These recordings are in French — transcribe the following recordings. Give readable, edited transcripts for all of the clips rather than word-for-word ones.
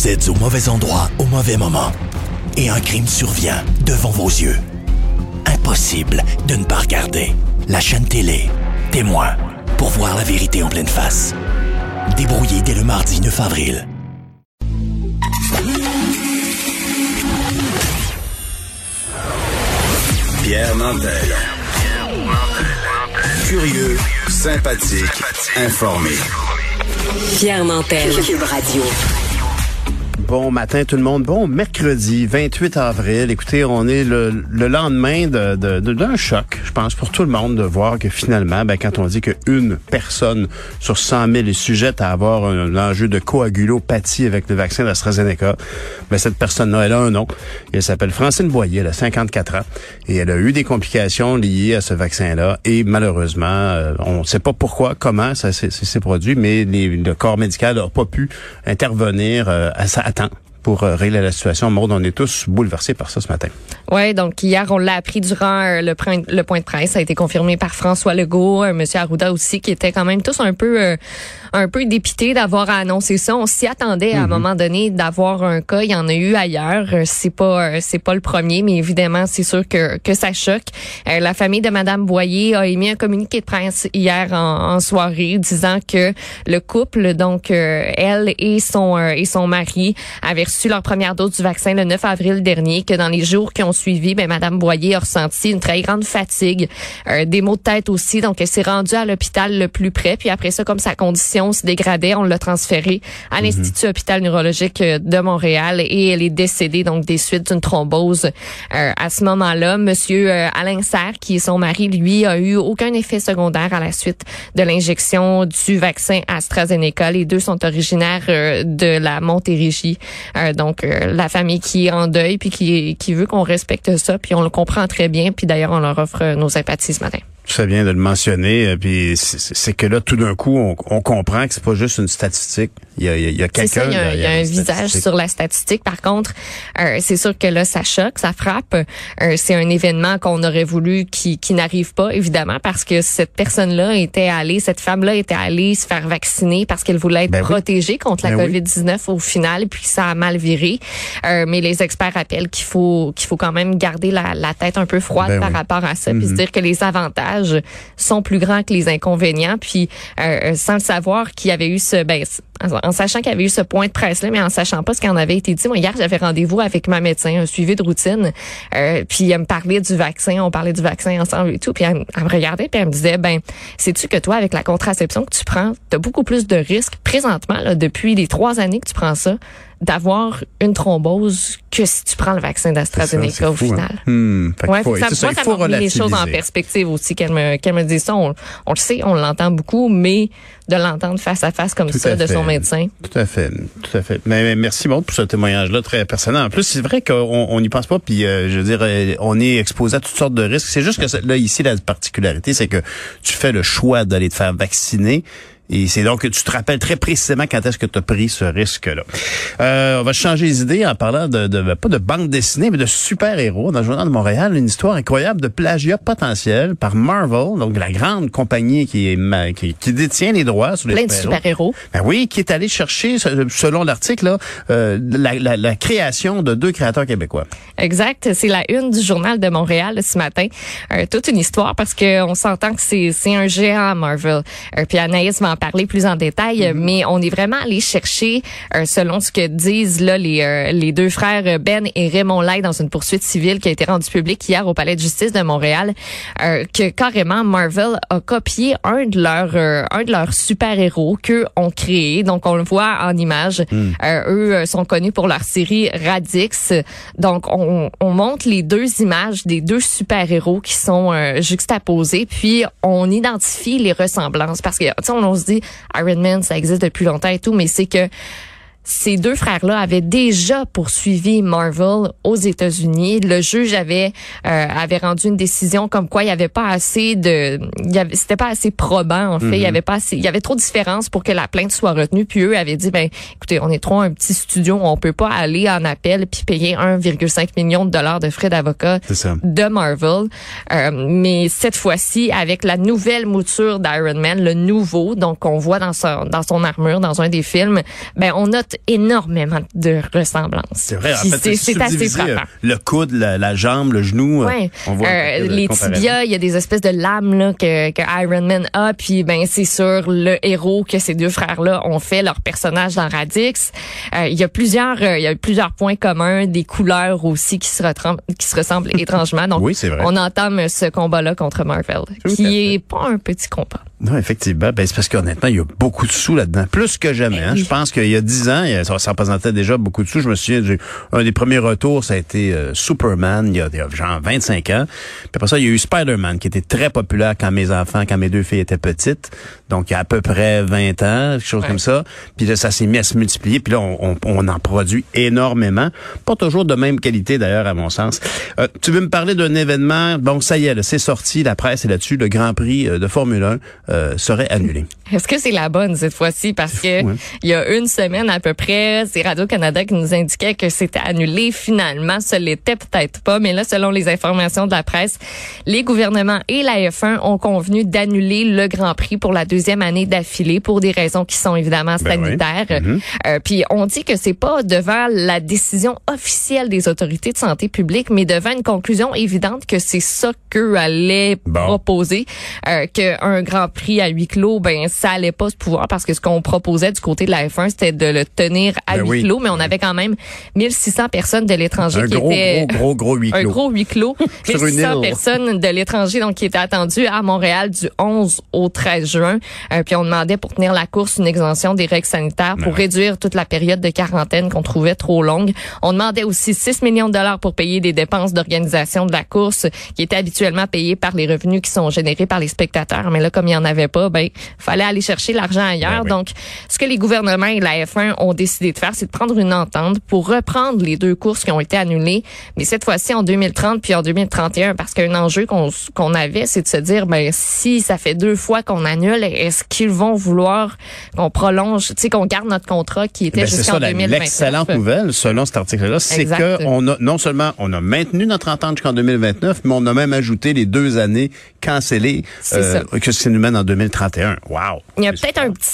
Vous êtes au mauvais endroit au mauvais moment. Et un crime survient devant vos yeux. Impossible de ne pas regarder. La chaîne télé, Témoin, pour voir la vérité en pleine face. Débrouillé dès le mardi 9 avril. Pierre Nantel. Curieux, sympathique, informé. Pierre Nantel, Cube Radio. Bon matin tout le monde. Bon mercredi 28 avril. Écoutez, on est le lendemain d'un choc, je pense, pour tout le monde de voir que finalement, quand on dit qu'une personne sur 100 000 est sujette à avoir un enjeu de coagulopathie avec le vaccin d'AstraZeneca, cette personne-là, elle a un nom. Elle s'appelle Francine Boyer, elle a 54 ans et elle a eu des complications liées à ce vaccin-là et malheureusement, on ne sait pas pourquoi, comment ça s'est produit, mais le corps médical n'a pas pu intervenir à temps pour régler la situation. Maud, on est tous bouleversés par ça ce matin. Oui, donc hier, on l'a appris durant le point de presse. Ça a été confirmé par François Legault, M. Arruda aussi, qui étaient quand même tous un peu dépités d'avoir annoncé ça. On s'y attendait à un moment donné d'avoir un cas. Il y en a eu ailleurs. C'est pas le premier, mais évidemment, c'est sûr que ça choque. La famille de Mme Boyer a émis un communiqué de presse hier en soirée disant que le couple, donc elle et son mari, avaient reçu leur première dose du vaccin le 9 avril dernier, que dans les jours qui ont suivi, Mme Boyer a ressenti une très grande fatigue, des maux de tête aussi, donc elle s'est rendue à l'hôpital le plus près, puis après ça, comme sa condition se dégradait, on l'a transférée à l'Institut Hôpital Neurologique de Montréal et elle est décédée donc des suites d'une thrombose. À ce moment-là, Monsieur Alain Serre, qui est son mari, lui, a eu aucun effet secondaire à la suite de l'injection du vaccin AstraZeneca. Les deux sont originaires de la Montérégie. Donc, la famille qui est en deuil puis qui veut qu'on respecte ça, puis on le comprend très bien. Puis d'ailleurs, on leur offre nos sympathies ce matin. Tu fais bien de le mentionner, puis c'est que là, tout d'un coup, on comprend que c'est pas juste une statistique. Il y a quelqu'un. Il y a un visage sur la statistique. Par contre, c'est sûr que là, ça choque, ça frappe. C'est un événement qu'on aurait voulu qui n'arrive pas, évidemment, parce que cette cette femme-là était allée se faire vacciner parce qu'elle voulait être protégée contre la COVID-19 au final, puis ça a mal viré. Mais les experts rappellent qu'il faut quand même garder la tête un peu froide par rapport à ça, puis se dire que les avantages sont plus grands que les inconvénients, puis sans le savoir qu'il y avait eu en sachant qu'il y avait eu ce point de presse-là, mais en sachant pas ce qui en avait été dit. Moi, hier, j'avais rendez-vous avec ma médecin, un suivi de routine, puis elle me parlait du vaccin, on parlait du vaccin ensemble et tout, puis elle me regardait, puis elle me disait, sais-tu que toi, avec la contraception que tu prends, t'as beaucoup plus de risques présentement, là, depuis les 3 années que tu prends ça, d'avoir une thrombose que si tu prends le vaccin d'AstraZeneca au final. Ça me met les choses en perspective aussi qu'elle me dise ça. On le sait, on l'entend beaucoup, mais de l'entendre face à face comme ça de son médecin. Tout à fait. Mais merci Maud pour ce témoignage-là très personnel. En plus, c'est vrai qu'on n'y pense pas, puis je veux dire, on est exposé à toutes sortes de risques. C'est juste que là, ici, la particularité, c'est que tu fais le choix d'aller te faire vacciner. Et c'est donc que tu te rappelles très précisément quand est-ce que tu as pris ce risque-là. On va changer les idées en parlant pas de bande dessinée, mais de super-héros. Dans le Journal de Montréal, une histoire incroyable de plagiat potentiel par Marvel, donc la grande compagnie qui détient les droits sur les plein de super-héros. Oui, qui est allé chercher, selon l'article, la création de 2 créateurs québécois. Exact. C'est la une du Journal de Montréal ce matin. Toute une histoire parce que on s'entend que c'est un géant Marvel. Puis Anaïs va en parler plus en détail, mais on est vraiment allé chercher, selon ce que disent là les 2 frères Ben et Raymond Lai dans une poursuite civile qui a été rendue publique hier au Palais de justice de Montréal, que carrément Marvel a copié un de leurs super-héros qu'eux ont créé. Donc on le voit en images. Eux sont connus pour leur série Radix. Donc on montre les 2 images des 2 super-héros qui sont juxtaposés, puis on identifie les ressemblances parce que on se dit Iron Man, ça existe depuis longtemps et tout, mais c'est que ces 2 frères-là avaient déjà poursuivi Marvel aux États-Unis. Le juge avait rendu une décision comme quoi il y avait pas assez c'était pas assez probant en fait, il y avait trop de différences pour que la plainte soit retenue. Puis eux avaient dit écoutez, on est trop un petit studio, on peut pas aller en appel puis payer 1,5 million de dollars de frais d'avocat de Marvel. Mais cette fois-ci avec la nouvelle mouture d'Iron Man, le nouveau, donc on voit dans son armure dans un des films, on a portent énormément de ressemblances. C'est vrai, en Puis fait, c'est assez frappant. Le coude, la jambe, le genou, Ouais. on voit les tibias, il y a des espèces de lames là, que Iron Man a, puis ben c'est sur le héros que ces deux frères-là ont fait leur personnage dans Radix. Il y a plusieurs points communs, des couleurs aussi qui se ressemblent étrangement. Donc, oui, c'est vrai. on entame ce combat-là contre Marvel, qui est pas un petit combat. Non, effectivement. Ben, c'est parce qu'honnêtement, il y a beaucoup de sous là-dedans. Plus que jamais. Hein. Je pense qu'il y a 10 ans, ça représentait déjà beaucoup de sous. Je me souviens, un des premiers retours, ça a été Superman, il y a genre 25 ans. Puis après ça, il y a eu Spider-Man, qui était très populaire quand mes deux filles étaient petites. Donc, il y a à peu près 20 ans, quelque chose comme ça. Puis là, ça s'est mis à se multiplier. Puis là, on en produit énormément. Pas toujours de même qualité, d'ailleurs, à mon sens. Tu veux me parler d'un événement? Bon, ça y est, là, c'est sorti. La presse est là-dessus. Le Grand Prix de Formule 1 serait annulé. Est-ce que c'est la bonne cette fois-ci? Parce que il y a une semaine à peu près, c'est Radio-Canada qui nous indiquait que c'était annulé. Finalement, ce l'était peut-être pas. Mais là, selon les informations de la presse, les gouvernements et la F1 ont convenu d'annuler le Grand Prix pour la deuxième année d'affilée pour des raisons qui sont évidemment sanitaires. Puis on dit que c'est pas devant la décision officielle des autorités de santé publique, mais devant une conclusion évidente que c'est ça qu'eux allaient proposer, qu'un Grand Prix à huis clos, ben ça allait pas se pouvoir parce que ce qu'on proposait du côté de la F1, c'était de le tenir à huis clos, mais on avait quand même 1600 personnes de l'étranger qui étaient gros huis clos. Un gros huis clos. 1600 personnes de l'étranger donc qui étaient attendues à Montréal du 11 au 13 juin. Puis on demandait pour tenir la course une exemption des règles sanitaires pour réduire toute la période de quarantaine qu'on trouvait trop longue. On demandait aussi 6 millions de dollars pour payer des dépenses d'organisation de la course qui étaient habituellement payées par les revenus qui sont générés par les spectateurs. Mais là, comme il y en avait pas, ben fallait aller chercher l'argent ailleurs. Donc, ce que les gouvernements et la F1 ont décidé de faire, c'est de prendre une entente pour reprendre les deux courses qui ont été annulées, mais cette fois-ci en 2030 puis en 2031, parce qu'un enjeu qu'on avait, c'est de se dire, ben si ça fait 2 fois qu'on annule, est-ce qu'ils vont vouloir qu'on prolonge, tu sais, qu'on garde notre contrat qui était jusqu'en 2029? L'excellente nouvelle, selon cet article-là, c'est que non seulement on a maintenu notre entente jusqu'en 2029, mais on a même ajouté les 2 années cancellées que ça nous mène en 2031. Wow! Il y a peut-être un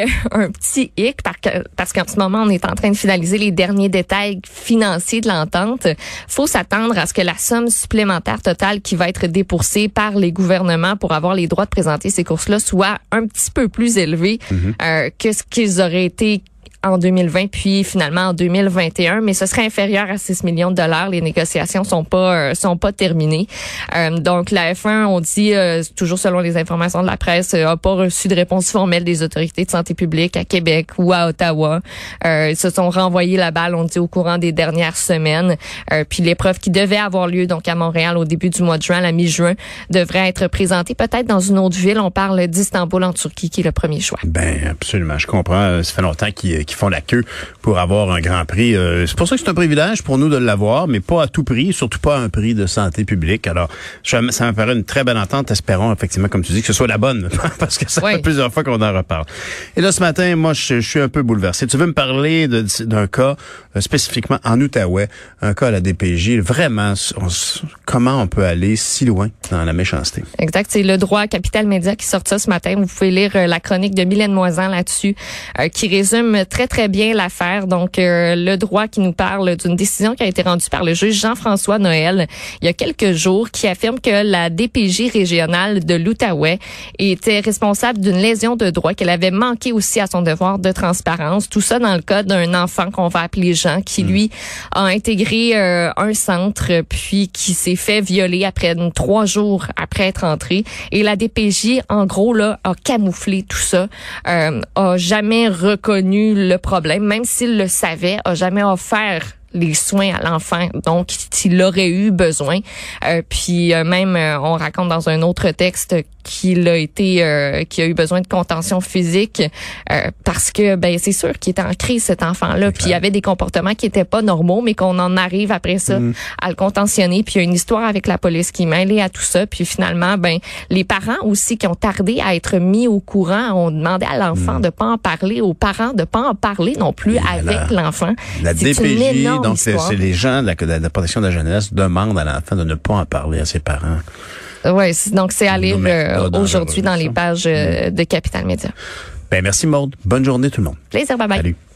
petit hic parce qu'en ce moment, on est en train de finaliser les derniers détails financiers de l'entente. Faut s'attendre à ce que la somme supplémentaire totale qui va être déboursée par les gouvernements pour avoir les droits de présenter ces courses-là soit un petit peu plus élevée que ce qu'ils auraient été en 2020 puis finalement en 2021, mais ce serait inférieur à 6 millions de dollars. Les négociations sont pas terminées. Donc la F1, on dit toujours selon les informations de la presse, a pas reçu de réponse formelle des autorités de santé publique à Québec ou à Ottawa. Ils se sont renvoyés la balle, on dit, au courant des dernières semaines. Puis l'épreuve qui devait avoir lieu donc à Montréal au début du mois de juin, la mi-juin, devrait être présentée peut-être dans une autre ville. On parle d'Istanbul en Turquie qui est le premier choix. Ben absolument, je comprends. Ça fait longtemps qu'ils font la queue pour avoir un Grand Prix. C'est pour ça que c'est un privilège pour nous de l'avoir, mais pas à tout prix, surtout pas à un prix de santé publique. Alors, ça me paraît une très belle entente. Espérons, effectivement, comme tu dis, que ce soit la bonne, parce que ça fait plusieurs fois qu'on en reparle. Et là, ce matin, moi, je suis un peu bouleversé. Tu veux me parler d'un cas spécifiquement en Outaouais, un cas à la DPJ. Vraiment, comment on peut aller si loin dans la méchanceté? Exact. C'est Le Droit, Capital Média qui sort ça ce matin. Vous pouvez lire la chronique de Mylène Moisan là-dessus, qui résume très, très bien l'affaire. Donc, Le Droit qui nous parle d'une décision qui a été rendue par le juge Jean-François Noël il y a quelques jours, qui affirme que la DPJ régionale de l'Outaouais était responsable d'une lésion de droit, qu'elle avait manqué aussi à son devoir de transparence. Tout ça dans le cas d'un enfant qu'on va appeler Jean, qui lui a intégré un centre, puis qui s'est fait violer après 3 jours après être entré. Et la DPJ, en gros, là, a camouflé tout ça, a jamais reconnu le problème, même s'il le savait, a jamais offert les soins à l'enfant, donc s'il aurait eu besoin. Puis même, on raconte dans un autre texte qu'il a eu besoin de contention physique parce que ben c'est sûr qu'il était en crise, cet enfant-là. Puis il y avait des comportements qui étaient pas normaux, mais qu'on en arrive après ça à le contentionner. Puis il y a une histoire avec la police qui est mêlée à tout ça. Puis finalement, ben les parents aussi qui ont tardé à être mis au courant, ont demandé à l'enfant de pas en parler, aux parents de pas en parler non plus avec l'enfant. La DPJ, donc c'est les gens de la protection de la jeunesse demandent à l'enfant de ne pas en parler à ses parents. Oui, donc c'est à lire aujourd'hui dans les pages de Capital Média. Ben merci Maude. Bonne journée tout le monde. Plaisir, bye bye. Salut.